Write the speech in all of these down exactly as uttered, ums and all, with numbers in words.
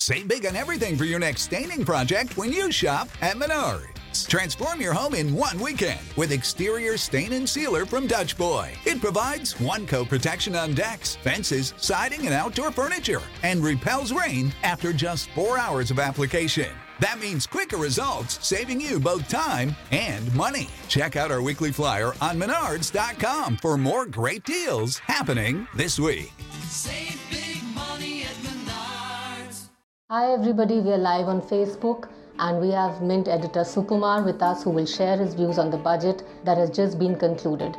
Save big on everything for your next staining project when you shop at Menards. Transform your home in one weekend with exterior stain and sealer from Dutch Boy. It provides one-coat protection on decks, fences, siding, and outdoor furniture, and repels rain after just four hours of application. That means quicker results, saving you both time and money. Check out our weekly flyer on menards dot com for more great deals happening this week. Save big money at Menards. Hi everybody, we are live on Facebook and we have Mint editor Sukumar with us who will share his views on the budget that has just been concluded.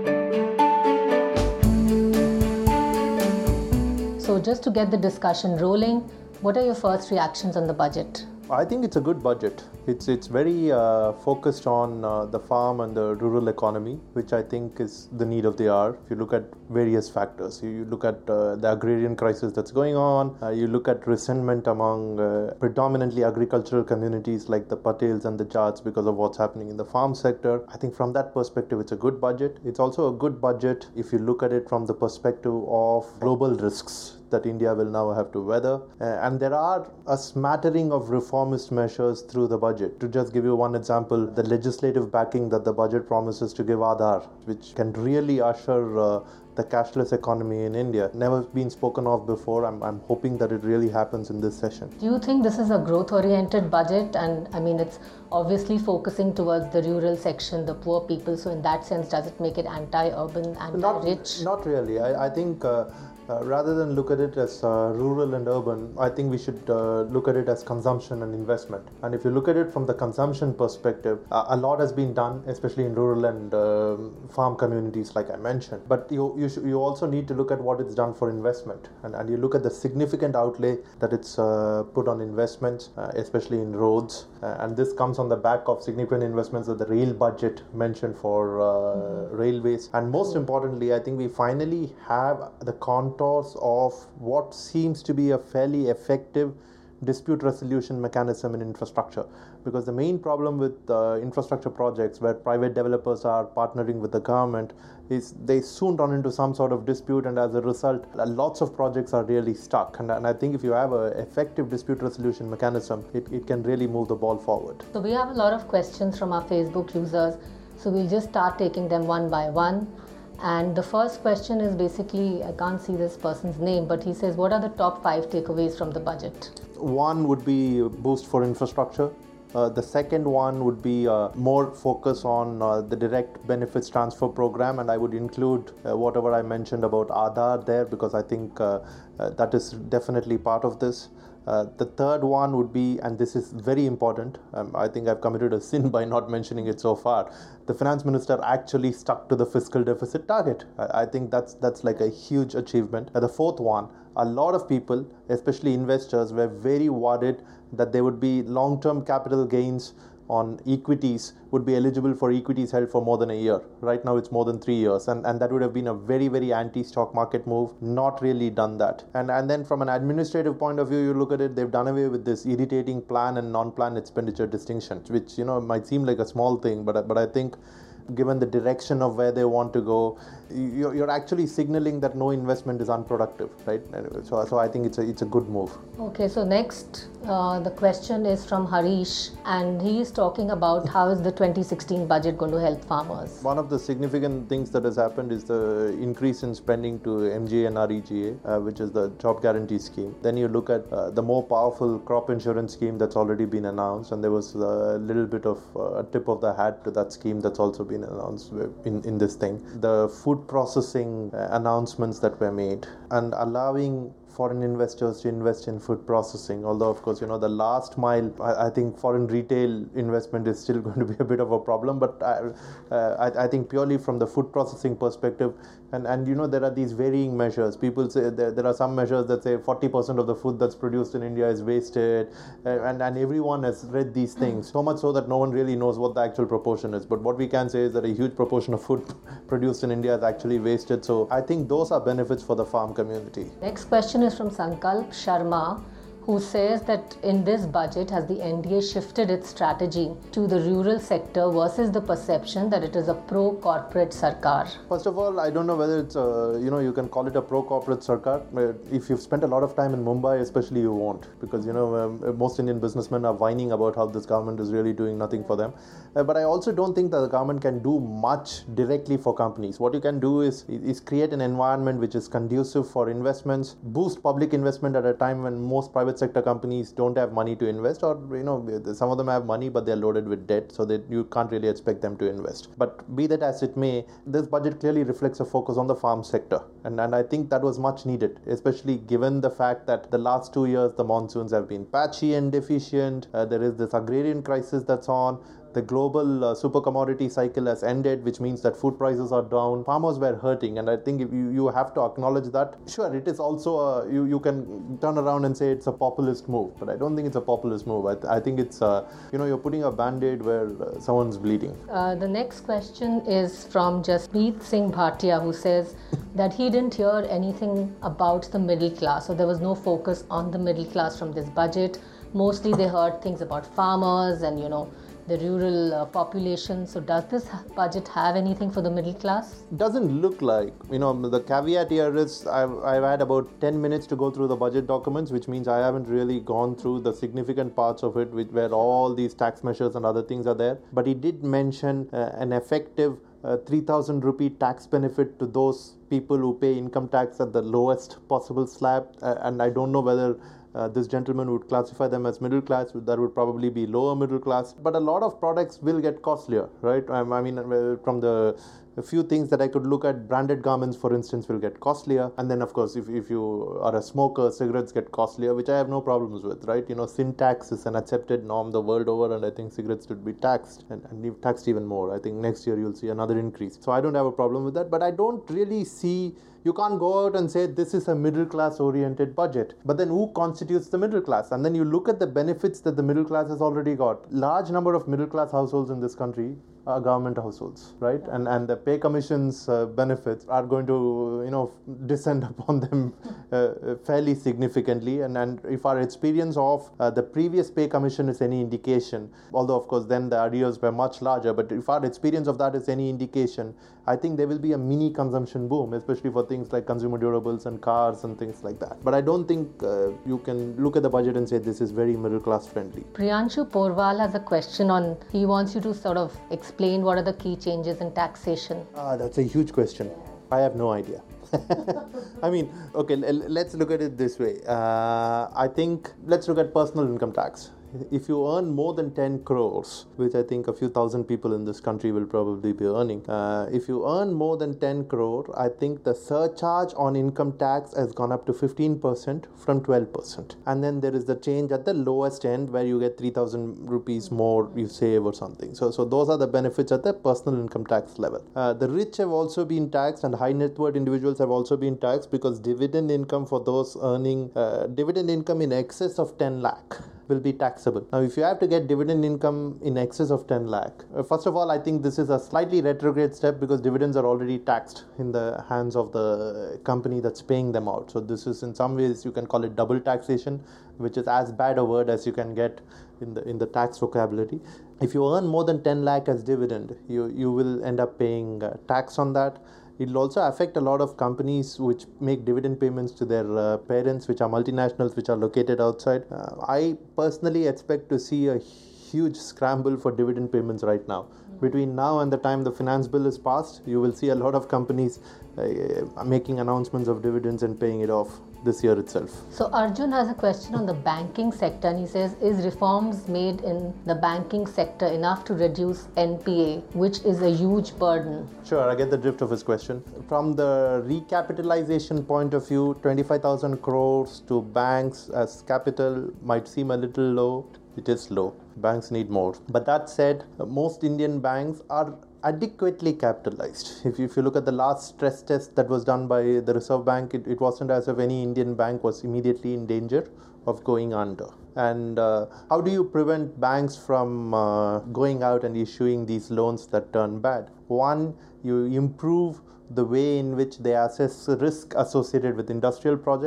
So just to get the discussion rolling, what are your first reactions on the budget? I think it's a good budget. It's it's very uh, focused on uh, the farm and the rural economy, which I think is the need of the hour. If you look at various factors, you, you look at uh, the agrarian crisis that's going on, uh, you look at resentment among uh, predominantly agricultural communities like the Patels and the Jats because of what's happening in the farm sector. I think from that perspective, it's a good budget. It's also a good budget if you look at it from the perspective of global risks that India will now have to weather. Uh, and there are a smattering of reformist measures through the budget. To just give you one example, the legislative backing that the budget promises to give Aadhaar, which can really usher uh, the cashless economy in India. Never been spoken of before. I'm, I'm hoping that it really happens in this session. Do you think this is a growth-oriented budget? And I mean, it's obviously focusing towards the rural section, the poor people. So in that sense, does it make it anti-urban, anti-rich? Not, not really. I, I think uh, Uh, rather than look at it as uh, rural and urban, I think we should uh, look at it as consumption and investment. And if you look at it from the consumption perspective, uh, a lot has been done, especially in rural and uh, farm communities, like I mentioned. But you you, sh- you also need to look at what it's done for investment. And, and you look at the significant outlay that it's uh, put on investments, uh, especially in roads. Uh, and this comes on the back of significant investments that the rail budget mentioned for uh, mm-hmm. railways. And most importantly, I think we finally have the contours of what seems to be a fairly effective dispute resolution mechanism in infrastructure. Because the main problem with uh, infrastructure projects where private developers are partnering with the government is they soon run into some sort of dispute, and as a result, lots of projects are really stuck. And, and I think if you have an effective dispute resolution mechanism, it, it can really move the ball forward. So we have a lot of questions from our Facebook users. So we'll just start taking them one by one. And the first question is basically, I can't see this person's name, but he says, what are the top five takeaways from the budget? One would be boost for infrastructure. Uh, the second one would be uh, more focus on uh, the direct benefits transfer program, and I would include uh, whatever I mentioned about Aadhaar there, because I think uh, uh, that is definitely part of this. Uh, the third one would be, and this is very important, um, I think I've committed a sin by not mentioning it so far, the finance minister actually stuck to the fiscal deficit target. I, I think that's that's like a huge achievement. Uh, the fourth one, a lot of people, especially investors, were very worried that there would be long-term capital gains on equities, would be eligible for equities held for more than a year. Right now it's more than three years, and, and that would have been a very, very anti-stock market move. Not really done that. And and then from an administrative point of view, you look at it, they've done away with this irritating plan and non-plan expenditure distinction, which, you know, might seem like a small thing, but but I think given the direction of where they want to go, you're actually signaling that no investment is unproductive, right? So, so I think it's a it's a good move. Okay, so next, uh, the question is from Harish, and he is talking about how is the twenty sixteen budget going to help farmers? One of the significant things that has happened is the increase in spending to M G N R E G A, uh, which is the job guarantee scheme. Then you look at uh, the more powerful crop insurance scheme that's already been announced, and there was a little bit of uh, a tip of the hat to that scheme that's also been announced in, in this thing. The food processing uh, announcements that were made, and allowing foreign investors to invest in food processing, although of course, you know, the last mile, I, I think foreign retail investment is still going to be a bit of a problem, but I, uh, I, I think purely from the food processing perspective, and, and you know, there are these varying measures. People say there, there are some measures that say forty percent of the food that's produced in India is wasted, uh, and, and everyone has read these things, so much so that no one really knows what the actual proportion is. But what we can say is that a huge proportion of food produced in India is actually wasted, so I think those are benefits for the farm community. Next question is from Sankalp Sharma, who says that in this budget, has the N D A shifted its strategy to the rural sector versus the perception that it is a pro-corporate sarkar? First of all, I don't know whether it's, a, you know, you can call it a pro-corporate sarkar. If you've spent a lot of time in Mumbai, especially, you won't. Because, you know, um, most Indian businessmen are whining about how this government is really doing nothing for them. Uh, but I also don't think that the government can do much directly for companies. What you can do is, is create an environment which is conducive for investments, boost public investment at a time when most private sector companies don't have money to invest, or, you know, some of them have money but they're loaded with debt, so that you can't really expect them to invest. But be that as it may, this budget clearly reflects a focus on the farm sector, and, and I think that was much needed, especially given the fact that the last two years the monsoons have been patchy and deficient. Uh, there is this agrarian crisis that's on. The global uh, super commodity cycle has ended, which means that food prices are down. Farmers were hurting, and I think if you, you have to acknowledge that. Sure, it is also, a, you, you can turn around and say it's a populist move, but I don't think it's a populist move. I, th- I think it's, uh, you know, you're putting a band-aid where uh, someone's bleeding. Uh, the next question is from Jasmeet Singh Bhatia, who says that he didn't hear anything about the middle class, so there was no focus on the middle class from this budget. Mostly they heard things about farmers and, you know, the rural uh, population. So does this budget have anything for the middle class? Doesn't look like. You know, the caveat here is I've, I've had about ten minutes to go through the budget documents, which means I haven't really gone through the significant parts of it, which, where all these tax measures and other things are there. But he did mention uh, an effective uh, three thousand rupee tax benefit to those people who pay income tax at the lowest possible slab. Uh, and I don't know whether Uh, this gentleman would classify them as middle class. That would probably be lower middle class. But a lot of products will get costlier, right? I, I mean, from the a few things that I could look at, branded garments, for instance, will get costlier. And then, of course, if, if you are a smoker, cigarettes get costlier, which I have no problems with, right? You know, sin tax is an accepted norm the world over, and I think cigarettes should be taxed and, and taxed even more. I think next year you'll see another increase. So I don't have a problem with that. But I don't really see, you can't go out and say this is a middle class oriented budget. But then who constitutes the middle class? And then you look at the benefits that the middle class has already got. Large number of middle class households in this country are government households, right? And and the pay commission's uh, benefits are going to, you know, descend upon them uh, fairly significantly. And, and if our experience of uh, the previous pay commission is any indication, although of course then the arrears were much larger, but if our experience of that is any indication, I think there will be a mini consumption boom, especially for things like consumer durables and cars and things like that. But I don't think uh, you can look at the budget and say this is very middle class friendly. Priyanshu Porwal has a question on, he wants you to sort of explain what are the key changes in taxation. Ah, that's a huge question. I have no idea. I mean, okay, l- let's look at it this way. Uh, I think, let's look at personal income tax. If you earn more than ten crores, which I think a few thousand people in this country will probably be earning, uh, if you earn more than ten crore, I think the surcharge on income tax has gone up to fifteen percent from twelve percent. And then there is the change at the lowest end where you get three thousand rupees more you save or something. So, so those are the benefits at the personal income tax level. Uh, the rich have also been taxed, and high net worth individuals have also been taxed, because dividend income for those earning uh, dividend income in excess of ten lakh will be taxable. Now, if you have to get dividend income in excess of ten lakh, uh, first of all, I think this is a slightly retrograde step, because dividends are already taxed in the hands of the company that's paying them out. So this is, in some ways, you can call it double taxation, which is as bad a word as you can get in the in the tax vocabulary. If you earn more than ten lakh as dividend, you, you will end up paying uh, tax on that. It will also affect a lot of companies which make dividend payments to their uh, parents, which are multinationals, which are located outside. Uh, I personally expect to see a huge scramble for dividend payments right now. Between now and the time the finance bill is passed, you will see a lot of companies uh, making announcements of dividends and paying it off this year itself. So Arjun has a question on the banking sector, and he says, is reforms made in the banking sector enough to reduce N P A, which is a huge burden? Sure, I get the drift of his question. From the recapitalization point of view, twenty-five thousand crores to banks as capital might seem a little low. It is low. Banks need more. But that said, most Indian banks are adequately capitalized. If you, if you look at the last stress test that was done by the Reserve Bank, it, it wasn't as if any Indian bank was immediately in danger of going under. And uh, how do you prevent banks from uh, going out and issuing these loans that turn bad? One, you improve the way in which they assess risk associated with industrial projects.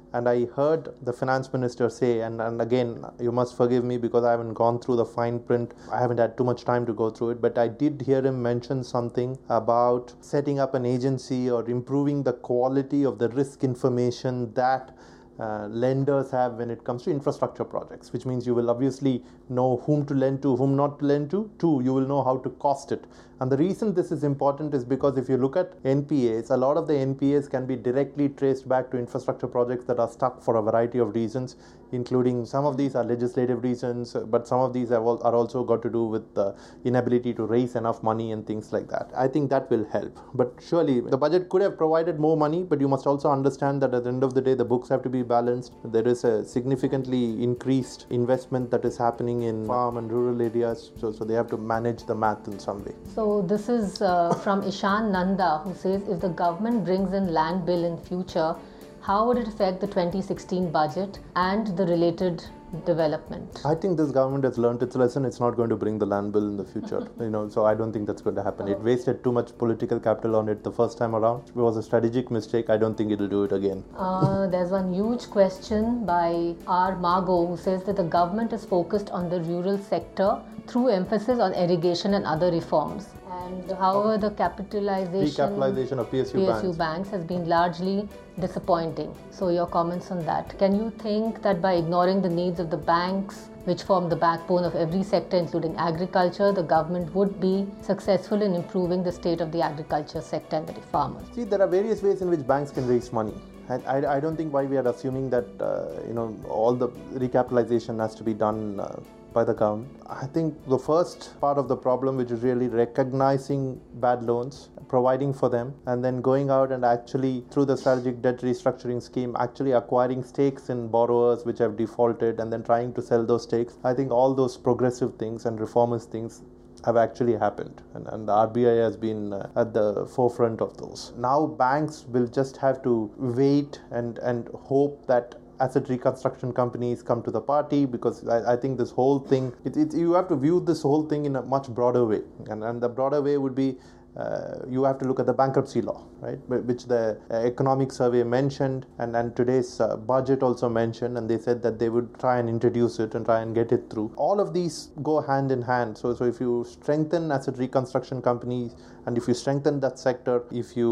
And I heard the finance minister say, and, and again, you must forgive me because I haven't gone through the fine print. I haven't had too much time to go through it, but I did hear him mention something about setting up an agency or improving the quality of the risk information that Uh, lenders have when it comes to infrastructure projects, which means you will obviously know whom to lend to, whom not to lend to. Two, you will know how to cost it. And the reason this is important is because if you look at N P As, a lot of the N P As can be directly traced back to infrastructure projects that are stuck for a variety of reasons, including some of these are legislative reasons, but some of these have all, are also got to do with the inability to raise enough money and things like that. I think that will help. But surely the budget could have provided more money, but you must also understand that at the end of the day, the books have to be balanced. There is a significantly increased investment that is happening in farm and rural areas, so, so they have to manage the math in some way. So this is uh, from Ishan Nanda, who says, if the government brings in land bill in future, how would it affect the twenty sixteen budget and the related development? I think this government has learned its lesson. It's not going to bring the land bill in the future, you know. So I don't think that's going to happen. It wasted too much political capital on it the first time around. It was a strategic mistake. I don't think it'll do it again. Uh, there's one huge question by R. Margo, who says that the government is focused on the rural sector through emphasis on irrigation and other reforms. And however, the capitalization, recapitalization of P S U, P S U banks. banks has been largely disappointing. So your comments on that. Can you think that by ignoring the needs of the banks, which form the backbone of every sector, including agriculture, the government would be successful in improving the state of the agriculture sector and the farmers? See, there are various ways in which banks can raise money. And I, I don't think why we are assuming that, uh, you know, all the recapitalization has to be done uh, by the government. I think the first part of the problem, which is really recognizing bad loans, providing for them, and then going out and actually, through the strategic debt restructuring scheme, actually acquiring stakes in borrowers which have defaulted and then trying to sell those stakes. I think all those progressive things and reformist things have actually happened, and, and the R B I has been uh, at the forefront of those. Now banks will just have to wait and, and hope that asset reconstruction companies come to the party, because I, I think this whole thing, it, it, you have to view this whole thing in a much broader way, and, and the broader way would be Uh, you have to look at the bankruptcy law, right, which the uh, economic survey mentioned, and, and today's uh, budget also mentioned, and they said that they would try and introduce it and try and get it through. All of these go hand in hand. So, so if you strengthen asset reconstruction companies, and if you strengthen that sector, if you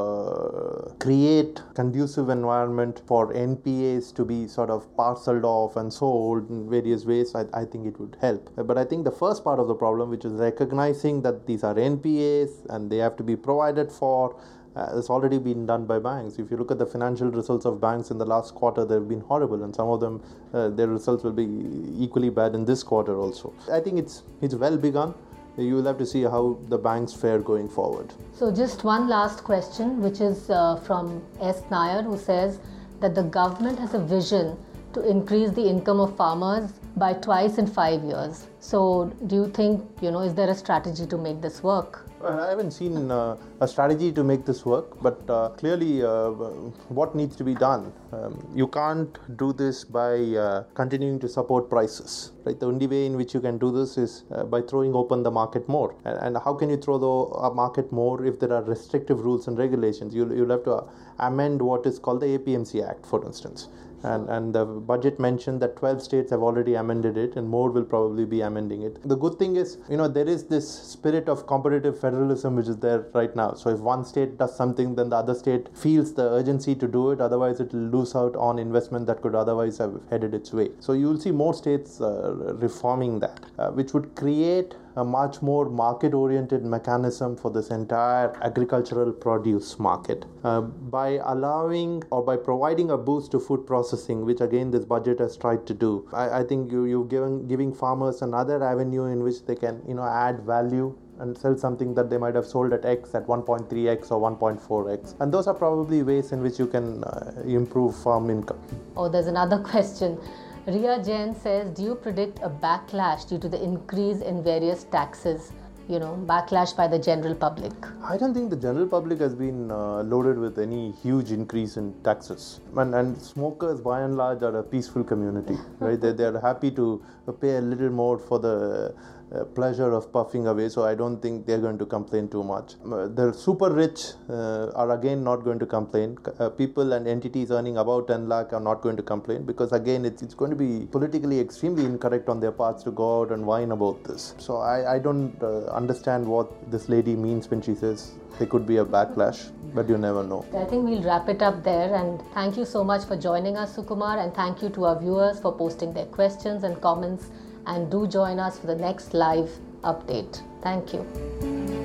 uh, create conducive environment for N P As to be sort of parceled off and sold in various ways, I, I think it would help. But I think the first part of the problem, which is recognizing that these are N P As and they have to be provided for, uh, it's already been done by banks. If you look at the financial results of banks in the last quarter, they've been horrible, and some of them, uh, their results will be equally bad in this quarter also. I think it's it's well begun. You will have to see how the banks fare going forward. So just one last question, which is uh, from S. Nair, who says that the government has a vision to increase the income of farmers by twice in five years. So do you think, you know, is there a strategy to make this work? I haven't seen uh, a strategy to make this work, but uh, clearly uh, what needs to be done? Um, you can't do this by uh, continuing to support prices, right? The only way in which you can do this is uh, by throwing open the market more. And, and how can you throw the uh, market more if there are restrictive rules and regulations? You'll, you'll have to uh, amend what is called the A P M C Act, for instance. And, and the budget mentioned that twelve states have already amended it, and more will probably be amending it. The good thing is, you know, there is this spirit of competitive federalism which is there right now. So if one state does something, then the other state feels the urgency to do it. Otherwise, it will lose out on investment that could otherwise have headed its way. So you will see more states uh, reforming that, uh, which would create a much more market-oriented mechanism for this entire agricultural produce market uh, by allowing or by providing a boost to food processing, which again this budget has tried to do. I, I think you, you've given giving farmers another avenue in which they can, you know, add value and sell something that they might have sold at X at one point three X or one point four X. And those are probably ways in which you can uh, improve farm income. Oh, there's another question. Ria Jain says, do you predict a backlash due to the increase in various taxes? you know, backlash by the general public? I don't think the general public has been uh, loaded with any huge increase in taxes. And, and smokers, by and large, are a peaceful community, right? They, they're happy to pay a little more for the uh, pleasure of puffing away, so I don't think they're going to complain too much. Uh, the super rich uh, are again not going to complain. Uh, people and entities earning about ten lakh are not going to complain, because again it's, it's going to be politically extremely incorrect on their parts to go out and whine about this. So I, I don't uh, understand what this lady means when she says there could be a backlash, but you never know. I think we'll wrap it up there, and thank you so much for joining us, Sukumar, and thank you to our viewers for posting their questions and comments, and do join us for the next live update. Thank you.